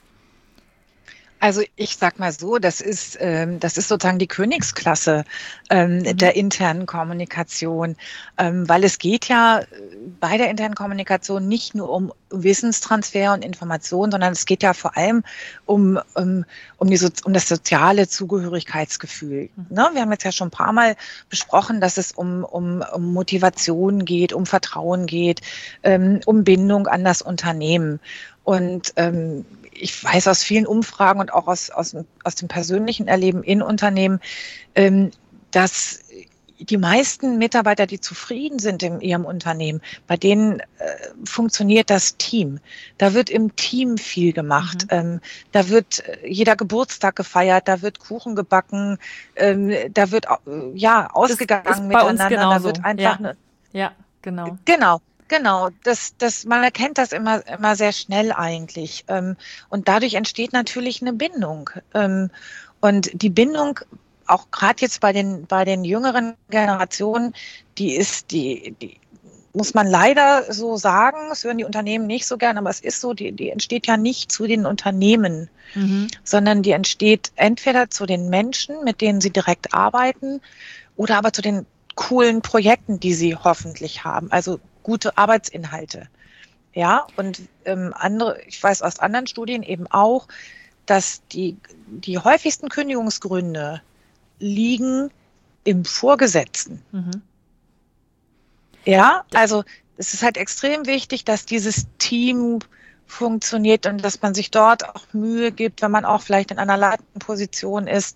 Also ich sag mal so, das ist, ähm, das ist sozusagen die Königsklasse ähm, Mhm. der internen Kommunikation, ähm, weil es geht ja äh, bei der internen Kommunikation nicht nur um Wissenstransfer und Information, sondern es geht ja vor allem um, um, um, die, so um das soziale Zugehörigkeitsgefühl. Ne? Wir haben jetzt ja schon ein paar Mal besprochen, dass es um, um, um Motivation geht, um Vertrauen geht, ähm, um Bindung an das Unternehmen. Und ähm, ich weiß aus vielen Umfragen und auch aus, aus, aus dem persönlichen Erleben in Unternehmen, ähm, dass die meisten Mitarbeiter, die zufrieden sind in ihrem Unternehmen, bei denen äh, funktioniert das Team. Da wird im Team viel gemacht. Mhm. Ähm, da wird äh, jeder Geburtstag gefeiert, da wird Kuchen gebacken, ähm, da wird äh, ja Das ausgegangen ist bei uns miteinander, da wird genauso. einfach Ja, eine. ja, genau. Genau, genau. Das, das, man erkennt das immer, immer sehr schnell eigentlich. Ähm, und dadurch entsteht natürlich eine Bindung. Ähm, und die Bindung, auch gerade jetzt bei den, bei den jüngeren Generationen, die ist, die, die muss man leider so sagen, das hören die Unternehmen nicht so gern, aber es ist so, die, die entsteht ja nicht zu den Unternehmen, Mhm. sondern die entsteht entweder zu den Menschen, mit denen sie direkt arbeiten, oder aber zu den coolen Projekten, die sie hoffentlich haben. Also gute Arbeitsinhalte. Ja, und ähm, andere, ich weiß aus anderen Studien eben auch, dass die, die häufigsten Kündigungsgründe liegen im Vorgesetzten. Mhm. Ja, also es ist halt extrem wichtig, dass dieses Team funktioniert und dass man sich dort auch Mühe gibt, wenn man auch vielleicht in einer leitenden Position ist,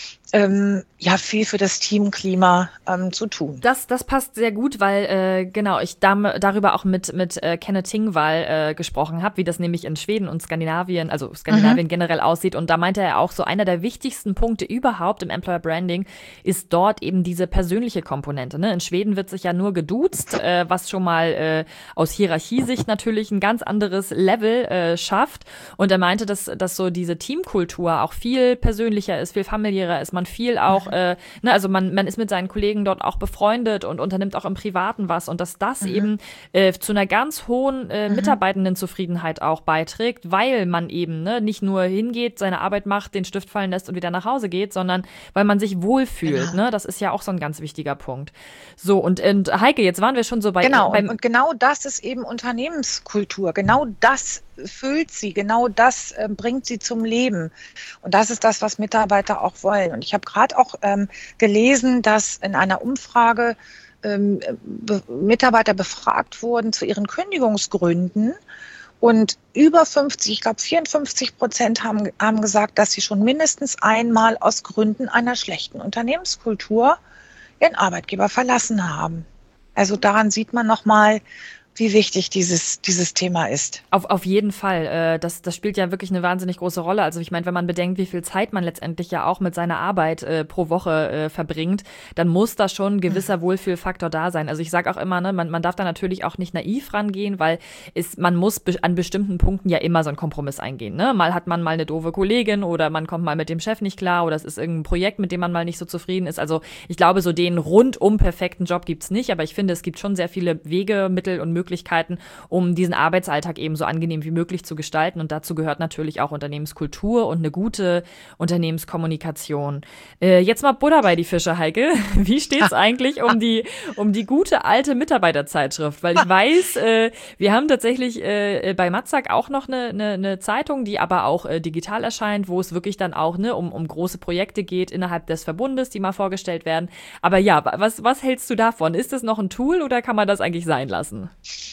ähm, ja, viel für das Teamklima ähm, zu tun. Das, das passt sehr gut, weil äh, genau ich da, darüber auch mit mit äh, Kenneth Tingvall äh, gesprochen habe, wie das nämlich in Schweden und Skandinavien, also Skandinavien mhm. generell aussieht. Und da meinte er auch so, einer der wichtigsten Punkte überhaupt im Employer Branding ist dort eben diese persönliche Komponente. Ne? In Schweden wird sich ja nur geduzt, äh, was schon mal äh, aus Hierarchiesicht natürlich ein ganz anderes Level äh, schafft. Und er meinte, dass, dass so diese Teamkultur auch viel persönlicher ist, viel familiärer ist. Man viel auch, mhm. äh, ne, also man, man ist mit seinen Kollegen dort auch befreundet und unternimmt auch im Privaten was und dass das mhm. eben äh, zu einer ganz hohen äh, mhm. Mitarbeitendenzufriedenheit auch beiträgt, weil man eben ne, nicht nur hingeht, seine Arbeit macht, den Stift fallen lässt und wieder nach Hause geht, sondern weil man sich wohlfühlt. Genau. Ne? Das ist ja auch so ein ganz wichtiger Punkt. So, und, und Heike, jetzt waren wir schon so bei... Genau, beim, und genau das ist eben Unternehmenskultur. Genau das füllt sie, genau das äh, bringt sie zum Leben. Und das ist das, was Mitarbeiter auch wollen. Und ich habe gerade auch ähm, gelesen, dass in einer Umfrage ähm, be- Mitarbeiter befragt wurden zu ihren Kündigungsgründen. Und über fünfzig, ich glaube vierundfünfzig Prozent haben, haben gesagt, dass sie schon mindestens einmal aus Gründen einer schlechten Unternehmenskultur ihren Arbeitgeber verlassen haben. Also daran sieht man nochmal, wie wichtig dieses, dieses Thema ist. Auf, auf jeden Fall. Äh, das, das spielt ja wirklich eine wahnsinnig große Rolle. Also ich meine, wenn man bedenkt, wie viel Zeit man letztendlich ja auch mit seiner Arbeit äh, pro Woche äh, verbringt, dann muss da schon ein gewisser mhm. Wohlfühlfaktor da sein. Also ich sage auch immer, ne, man, man darf da natürlich auch nicht naiv rangehen, weil es, man muss be- an bestimmten Punkten ja immer so einen Kompromiss eingehen. Ne? Mal hat man mal eine doofe Kollegin oder man kommt mal mit dem Chef nicht klar oder es ist irgendein Projekt, mit dem man mal nicht so zufrieden ist. Also ich glaube, so den rundum perfekten Job gibt's nicht, aber ich finde, es gibt schon sehr viele Wege, Mittel und Möglichkeiten, um diesen Arbeitsalltag eben so angenehm wie möglich zu gestalten. Und dazu gehört natürlich auch Unternehmenskultur und eine gute Unternehmenskommunikation. Äh, jetzt mal Butter bei die Fische, Heike. Wie steht's eigentlich um die, um die gute alte Mitarbeiterzeitschrift? Weil ich weiß, äh, wir haben tatsächlich äh, bei Matzak auch noch eine, eine, eine Zeitung, die aber auch äh, digital erscheint, wo es wirklich dann auch ne, um, um große Projekte geht innerhalb des Verbundes, die mal vorgestellt werden. Aber ja, was, was hältst du davon? Ist das noch ein Tool oder kann man das eigentlich sein lassen?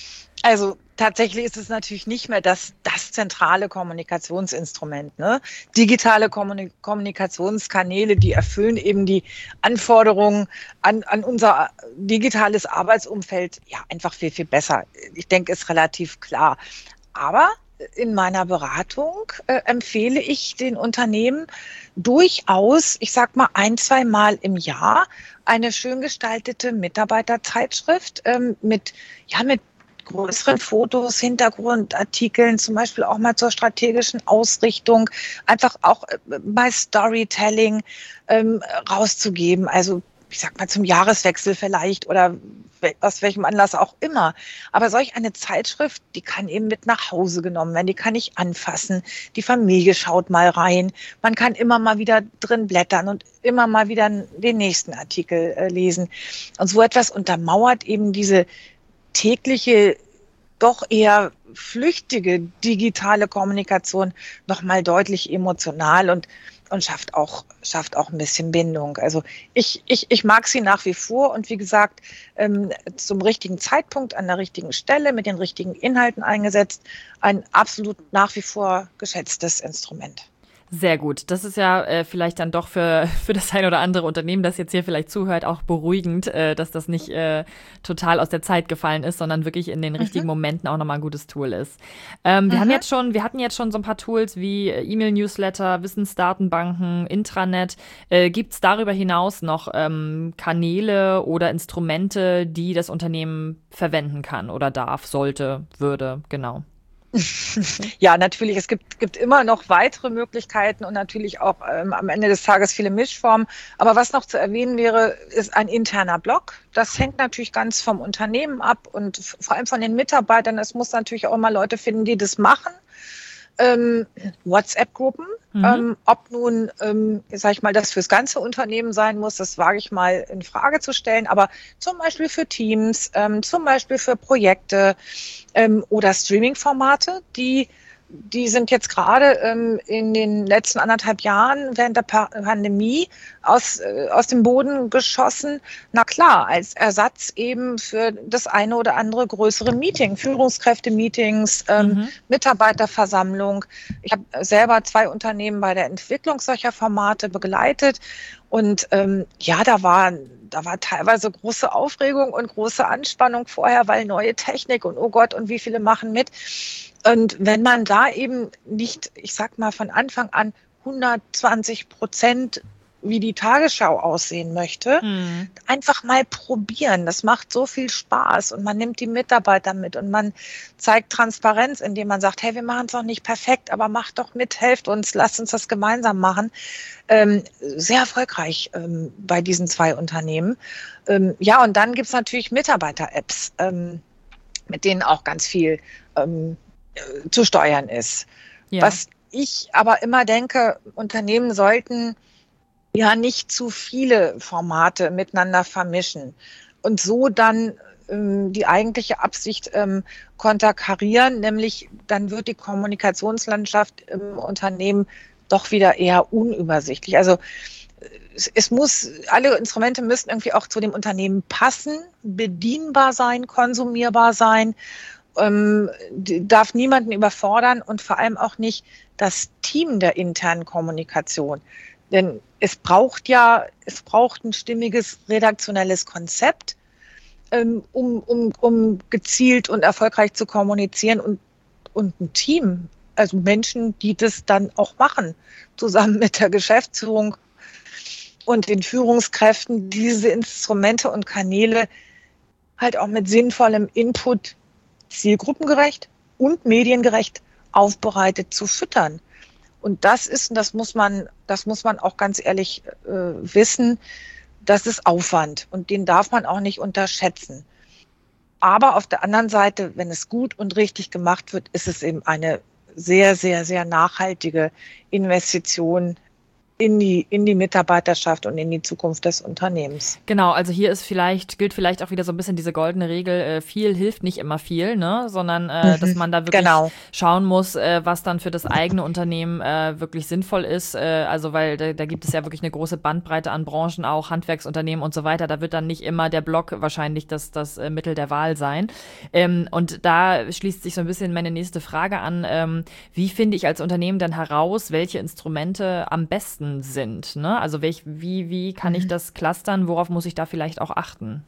Also tatsächlich ist es natürlich nicht mehr das, das zentrale Kommunikationsinstrument. Ne? Digitale Kommunik- Kommunikationskanäle, die erfüllen eben die Anforderungen an, an unser digitales Arbeitsumfeld ja einfach viel, viel besser. Ich denke, ist relativ klar. Aber in meiner Beratung äh, empfehle ich den Unternehmen durchaus, ich sag mal ein, zwei Mal im Jahr, eine schön gestaltete Mitarbeiterzeitschrift ähm, mit, ja, mit größeren Fotos, Hintergrundartikeln, zum Beispiel auch mal zur strategischen Ausrichtung, einfach auch bei Storytelling ähm, rauszugeben. Also ich sag mal zum Jahreswechsel vielleicht oder aus welchem Anlass auch immer. Aber solch eine Zeitschrift, die kann eben mit nach Hause genommen werden, die kann ich anfassen. Die Familie schaut mal rein. Man kann immer mal wieder drin blättern und immer mal wieder den nächsten Artikel äh, lesen. Und so etwas untermauert eben diese tägliche, doch eher flüchtige digitale Kommunikation nochmal deutlich emotional und, und schafft auch, schafft auch ein bisschen Bindung. Also ich, ich, ich mag sie nach wie vor und wie gesagt, ähm, zum richtigen Zeitpunkt, an der richtigen Stelle, mit den richtigen Inhalten eingesetzt, ein absolut nach wie vor geschätztes Instrument. Sehr gut. Das ist ja äh, vielleicht dann doch für für das ein oder andere Unternehmen, das jetzt hier vielleicht zuhört, auch beruhigend, äh, dass das nicht äh, total aus der Zeit gefallen ist, sondern wirklich in den mhm. richtigen Momenten auch nochmal ein gutes Tool ist. Ähm, wir mhm. haben jetzt schon, wir hatten jetzt schon so ein paar Tools wie E-Mail-Newsletter, Wissensdatenbanken, Intranet. Äh, gibt's darüber hinaus noch ähm, Kanäle oder Instrumente, die das Unternehmen verwenden kann oder darf, sollte, würde, genau? Ja, natürlich. Es gibt, gibt immer noch weitere Möglichkeiten und natürlich auch ähm, am Ende des Tages viele Mischformen. Aber was noch zu erwähnen wäre, ist ein interner Blog. Das hängt natürlich ganz vom Unternehmen ab und f- vor allem von den Mitarbeitern. Es muss natürlich auch immer Leute finden, die das machen. Ähm, WhatsApp-Gruppen, mhm. ähm, ob nun, ähm, sag ich mal, das fürs ganze Unternehmen sein muss, das wage ich mal in Frage zu stellen, aber zum Beispiel für Teams, ähm, zum Beispiel für Projekte ähm, oder Streaming-Formate, die die sind jetzt gerade ähm, in den letzten anderthalb Jahren während der pa- Pandemie aus, äh, aus dem Boden geschossen. Na klar, als Ersatz eben für das eine oder andere größere Meeting, Führungskräfte-Meetings, ähm, Mhm. Mitarbeiterversammlung. Ich habe selber zwei Unternehmen bei der Entwicklung solcher Formate begleitet. Und ähm, ja, da war, da war teilweise große Aufregung und große Anspannung vorher, weil neue Technik und oh Gott, und wie viele machen mit. Und wenn man da eben nicht, ich sag mal von Anfang an hundertzwanzig Prozent wie die Tagesschau aussehen möchte, Mhm. einfach mal probieren. Das macht so viel Spaß und man nimmt die Mitarbeiter mit und man zeigt Transparenz, indem man sagt, hey, wir machen es noch nicht perfekt, aber macht doch mit, helft uns, lasst uns das gemeinsam machen. Ähm, sehr erfolgreich ähm, bei diesen zwei Unternehmen. Ähm, ja, und dann gibt's natürlich Mitarbeiter-Apps, ähm, mit denen auch ganz viel ähm, äh, zu steuern ist. Ja. Was ich aber immer denke, Unternehmen sollten ja nicht zu viele Formate miteinander vermischen und so dann ähm, die eigentliche Absicht ähm, konterkarieren, nämlich dann wird die Kommunikationslandschaft im Unternehmen doch wieder eher unübersichtlich. Also es, es muss, alle Instrumente müssen irgendwie auch zu dem Unternehmen passen, bedienbar sein, konsumierbar sein, ähm, die- darf niemanden überfordern und vor allem auch nicht das Team der internen Kommunikation. Denn es braucht ja, es braucht ein stimmiges redaktionelles Konzept, ähm, um, um, um gezielt und erfolgreich zu kommunizieren und, und ein Team, also Menschen, die das dann auch machen, zusammen mit der Geschäftsführung und den Führungskräften, diese Instrumente und Kanäle halt auch mit sinnvollem Input zielgruppengerecht und mediengerecht aufbereitet zu füttern. Und das ist, und das muss man, das muss man auch ganz ehrlich äh, wissen, das ist Aufwand und den darf man auch nicht unterschätzen. Aber auf der anderen Seite, wenn es gut und richtig gemacht wird, ist es eben eine sehr, sehr, sehr nachhaltige Investition in die, in die Mitarbeiterschaft und in die Zukunft des Unternehmens. Genau, also hier ist vielleicht, gilt vielleicht auch wieder so ein bisschen diese goldene Regel, äh, viel hilft nicht immer viel, ne? Sondern äh, dass Mhm, man da wirklich genau. schauen muss, äh, was dann für das eigene Unternehmen äh, wirklich sinnvoll ist. Äh, also weil da, da gibt es ja wirklich eine große Bandbreite an Branchen, auch Handwerksunternehmen und so weiter. Da wird dann nicht immer der Blog wahrscheinlich das, das äh, Mittel der Wahl sein. Ähm, und da schließt sich so ein bisschen meine nächste Frage an. Ähm, wie finde ich als Unternehmen dann heraus, welche Instrumente am besten sind, ne? Also welch, wie, wie kann ich das clustern? Worauf muss ich da vielleicht auch achten?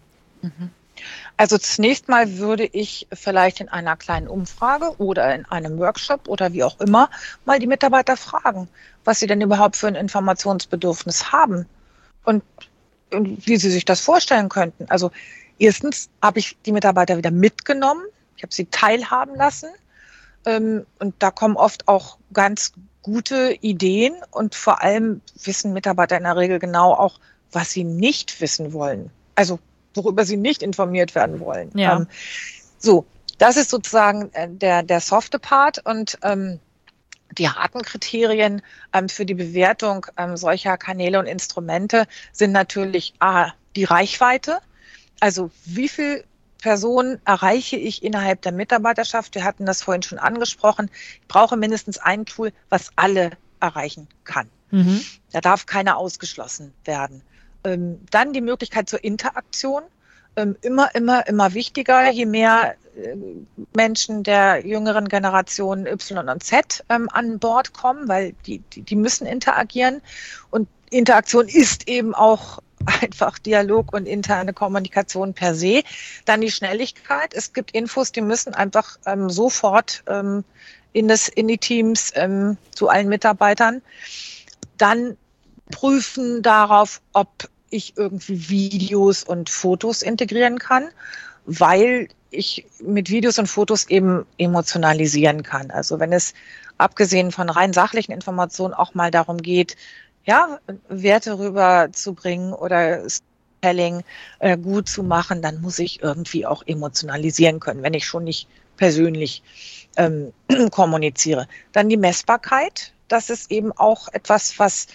Also zunächst mal würde ich vielleicht in einer kleinen Umfrage oder in einem Workshop oder wie auch immer mal die Mitarbeiter fragen, was sie denn überhaupt für ein Informationsbedürfnis haben und, und wie sie sich das vorstellen könnten. Also erstens habe ich die Mitarbeiter wieder mitgenommen, ich habe sie teilhaben lassen. Ähm, und da kommen oft auch ganz gute Ideen und vor allem wissen Mitarbeiter in der Regel genau auch, was sie nicht wissen wollen. Also worüber sie nicht informiert werden wollen. Ja. Ähm, so, das ist sozusagen äh, der, der softe Part und ähm, die harten Kriterien ähm, für die Bewertung ähm, solcher Kanäle und Instrumente sind natürlich A, die Reichweite. Also wie viel Personen erreiche ich innerhalb der Mitarbeiterschaft? Wir hatten das vorhin schon angesprochen. Ich brauche mindestens ein Tool, was alle erreichen kann. Mhm. Da darf keiner ausgeschlossen werden. Ähm, dann die Möglichkeit zur Interaktion. Ähm, immer, immer, immer wichtiger, je mehr äh, Menschen der jüngeren Generation Y und Z ähm, an Bord kommen, weil die, die, die müssen interagieren. Und Interaktion ist eben auch einfach Dialog und interne Kommunikation per se. Dann die Schnelligkeit. Es gibt Infos, die müssen einfach ähm, sofort ähm, in, das, in die Teams ähm, zu allen Mitarbeitern. Dann prüfen darauf, ob ich irgendwie Videos und Fotos integrieren kann, weil ich mit Videos und Fotos eben emotionalisieren kann. Also wenn es abgesehen von rein sachlichen Informationen auch mal darum geht, ja, Werte rüberzubringen oder Storytelling äh, gut zu machen, dann muss ich irgendwie auch emotionalisieren können, wenn ich schon nicht persönlich ähm, kommuniziere. Dann die Messbarkeit. Das ist eben auch etwas, was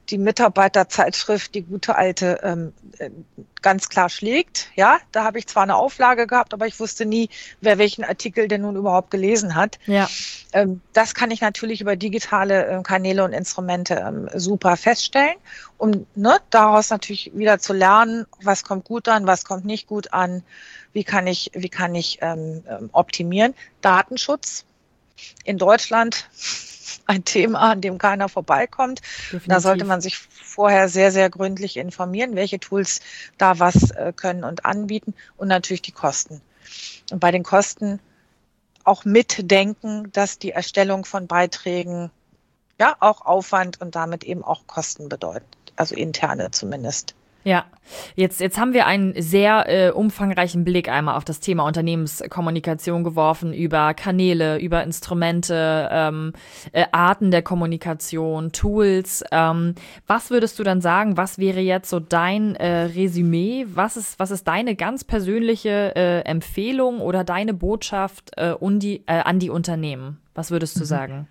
die Mitarbeiterzeitschrift, die gute alte, ähm, äh, ganz klar schlägt. Ja, da habe ich zwar eine Auflage gehabt, aber ich wusste nie, wer welchen Artikel denn nun überhaupt gelesen hat. Ja. Ähm, das kann ich natürlich über digitale äh, Kanäle und Instrumente ähm, super feststellen, um ne, daraus natürlich wieder zu lernen, was kommt gut an, was kommt nicht gut an, wie kann ich, wie kann ich ähm, ähm, optimieren. Datenschutz in Deutschland ein Thema, an dem keiner vorbeikommt. Definitiv. Da sollte man sich vorher sehr, sehr gründlich informieren, welche Tools da was äh, können und anbieten und natürlich die Kosten. Und bei den Kosten auch mitdenken, dass die Erstellung von Beiträgen ja auch Aufwand und damit eben auch Kosten bedeutet, also interne zumindest. Ja, jetzt, jetzt haben wir einen sehr äh, umfangreichen Blick einmal auf das Thema Unternehmenskommunikation geworfen, über Kanäle, über Instrumente, ähm, äh, Arten der Kommunikation, Tools. Ähm, was würdest du dann sagen, was wäre jetzt so dein äh, Resümee? Was ist, was ist deine ganz persönliche äh, Empfehlung oder deine Botschaft äh, un die, äh, an die Unternehmen? Was würdest du Mhm. sagen?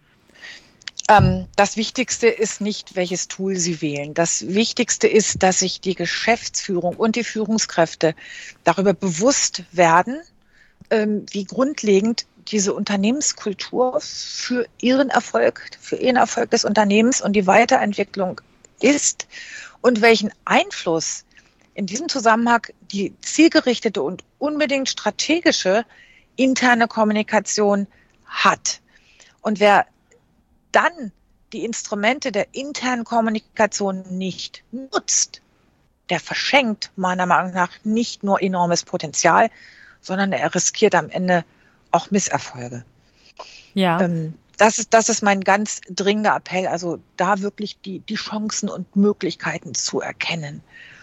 Ähm, das Wichtigste ist nicht, welches Tool Sie wählen. Das Wichtigste ist, dass sich die Geschäftsführung und die Führungskräfte darüber bewusst werden, ähm, wie grundlegend diese Unternehmenskultur für ihren Erfolg, für ihren Erfolg des Unternehmens und die Weiterentwicklung ist und welchen Einfluss in diesem Zusammenhang die zielgerichtete und unbedingt strategische interne Kommunikation hat. Und wer dann die Instrumente der internen Kommunikation nicht nutzt, der verschenkt meiner Meinung nach nicht nur enormes Potenzial, sondern er riskiert am Ende auch Misserfolge. Ja. Ähm, das ist, das ist mein ganz dringender Appell, also da wirklich die, die Chancen und Möglichkeiten zu erkennen.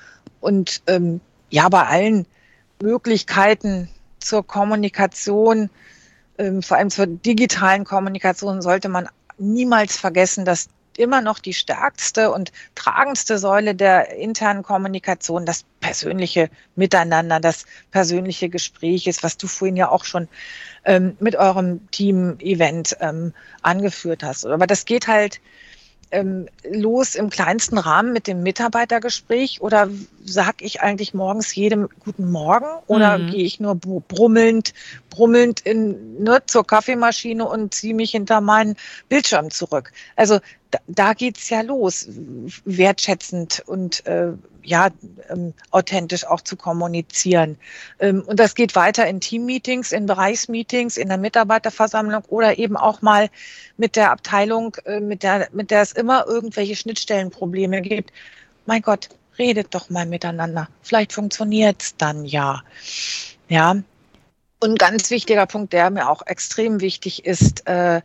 Und ähm, ja, bei allen Möglichkeiten zur Kommunikation, ähm, vor allem zur digitalen Kommunikation, sollte man niemals vergessen, dass immer noch die stärkste und tragendste Säule der internen Kommunikation das persönliche Miteinander, das persönliche Gespräch ist, was du vorhin ja auch schon ähm, mit eurem Team-Event ähm, angeführt hast. Aber das geht halt ähm, los im kleinsten Rahmen mit dem Mitarbeitergespräch oder sage ich eigentlich morgens jedem guten Morgen oder Mhm. gehe ich nur brummelnd, brummelnd in, ne, zur Kaffeemaschine und ziehe mich hinter meinen Bildschirm zurück. Also da, da geht's ja los, wertschätzend und äh, ja ähm, authentisch auch zu kommunizieren. Ähm, und das geht weiter in Teammeetings, in Bereichsmeetings, in der Mitarbeiterversammlung oder eben auch mal mit der Abteilung, äh, mit der mit der es immer irgendwelche Schnittstellenprobleme gibt. Mein Gott, redet doch mal miteinander. Vielleicht funktioniert's dann ja. Ja. Und ein ganz wichtiger Punkt, der mir auch extrem wichtig ist, äh,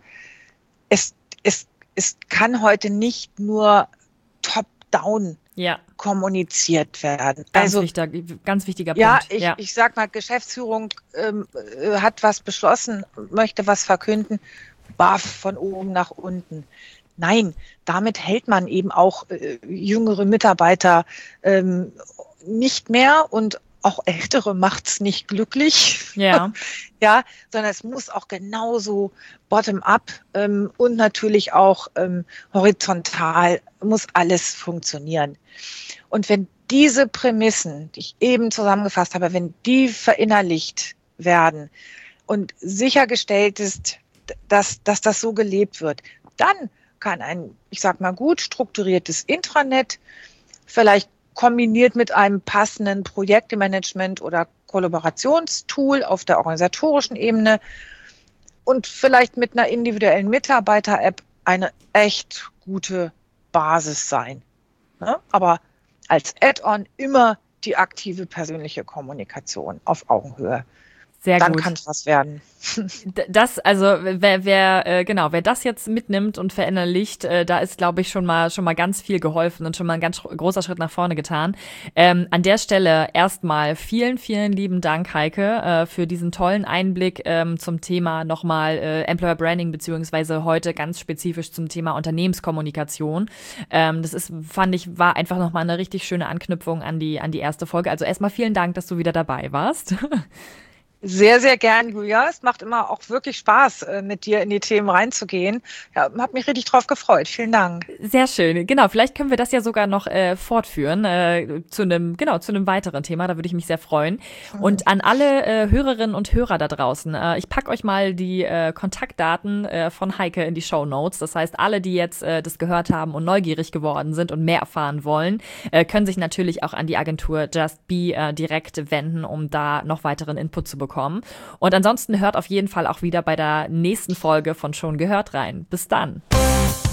es, es, es kann heute nicht nur top-down Ja, kommuniziert werden. ganz Also wichtiger, ganz wichtiger ja, Punkt. ich, Ja. ich sag mal, Geschäftsführung ähm, äh, hat was beschlossen, möchte was verkünden, baff, von oben nach unten. Nein, damit hält man eben auch äh, jüngere Mitarbeiter ähm, nicht mehr und auch ältere macht's nicht glücklich. Ja. Ja, sondern es muss auch genauso bottom-up ähm, und natürlich auch ähm, horizontal muss alles funktionieren. Und wenn diese Prämissen, die ich eben zusammengefasst habe, wenn die verinnerlicht werden und sichergestellt ist, dass, dass das so gelebt wird, dann kann ein, ich sag mal, gut strukturiertes Intranet, vielleicht kombiniert mit einem passenden Projektmanagement oder Kollaborationstool auf der organisatorischen Ebene und vielleicht mit einer individuellen Mitarbeiter-App eine echt gute Basis sein. Ne? Aber als Add-on immer die aktive persönliche Kommunikation auf Augenhöhe. Sehr Dann gut. kann es was werden. D- Das, also wer, wer äh, genau, wer das jetzt mitnimmt und verinnerlicht, äh, da ist, glaube ich, schon mal schon mal ganz viel geholfen und schon mal ein ganz sch- großer Schritt nach vorne getan. Ähm, an der Stelle erstmal vielen, vielen lieben Dank, Heike, äh, für diesen tollen Einblick ähm, zum Thema nochmal äh, Employer Branding, beziehungsweise heute ganz spezifisch zum Thema Unternehmenskommunikation. Ähm, das ist, fand ich, war einfach nochmal eine richtig schöne Anknüpfung an die an die erste Folge. Also erstmal vielen Dank, dass du wieder dabei warst. Sehr, sehr gern, Julia. Es macht immer auch wirklich Spaß, äh, mit dir in die Themen reinzugehen. Ja, hab mich richtig drauf gefreut. Vielen Dank. Sehr schön. Genau, vielleicht können wir das ja sogar noch äh, fortführen äh, zu einem, genau, zu einem weiteren Thema. Da würde ich mich sehr freuen. Und an alle äh, Hörerinnen und Hörer da draußen, äh, ich packe euch mal die äh, Kontaktdaten äh, von Heike in die Shownotes. Das heißt, alle, die jetzt äh, das gehört haben und neugierig geworden sind und mehr erfahren wollen, äh, können sich natürlich auch an die Agentur Just Be äh, direkt wenden, um da noch weiteren Input zu bekommen. Und ansonsten hört auf jeden Fall auch wieder bei der nächsten Folge von Schon gehört rein. Bis dann.